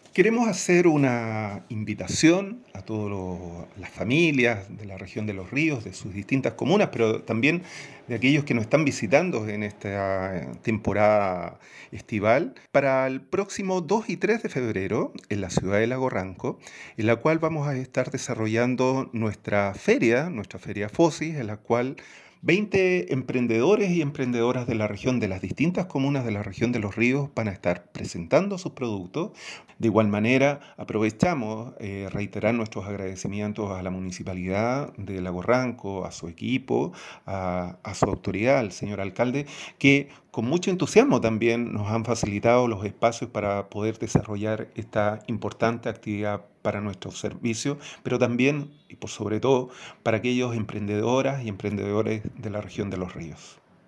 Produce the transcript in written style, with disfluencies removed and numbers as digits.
Queremos hacer una invitación a todas las familias de la región de Los Ríos, de sus distintas comunas, pero también de aquellos que nos están visitando en esta temporada estival, para el próximo 2 y 3 de febrero en la ciudad de Lago Ranco, en la cual vamos a estar desarrollando nuestra feria FOSIS, en la cual 20 emprendedores y emprendedoras de la región, de las distintas comunas de la región de Los Ríos, van a estar presentando sus productos. De igual manera, aprovechamos reiterar nuestros agradecimientos a la Municipalidad de Lago Ranco, a su equipo, a su autoridad, al señor alcalde, que con mucho entusiasmo también nos han facilitado los espacios para poder desarrollar esta importante actividad para nuestros servicios, pero también y por sobre todo para aquellos emprendedoras y emprendedores de la región de Los Ríos.